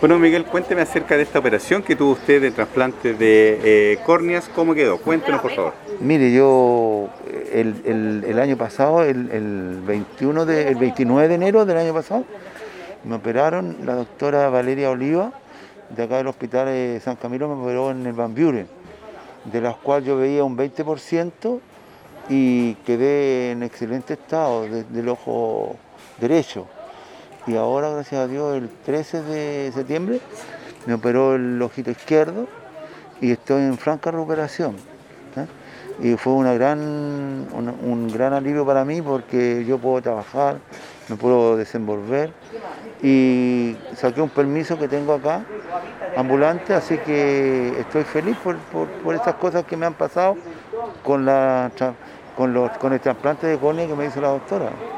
Bueno, Miguel, cuénteme acerca de esta operación que tuvo usted de trasplante de córneas. ¿Cómo quedó? Cuéntenos, por favor. Mire, yo el año pasado, el 29 de enero del año pasado, me operaron la doctora Valeria Oliva, de acá del Hospital de San Camilo, me operó en el Van Buren, de las cuales yo veía un 20% y quedé en excelente estado del ojo derecho. Y ahora, gracias a Dios, el 13 de septiembre me operó el ojito izquierdo y estoy en franca recuperación. ¿Eh? Y fue un gran alivio para mí porque yo puedo trabajar, me puedo desenvolver y saqué un permiso que tengo acá, ambulante, así que estoy feliz por estas cosas que me han pasado con el trasplante de córnea que me hizo la doctora.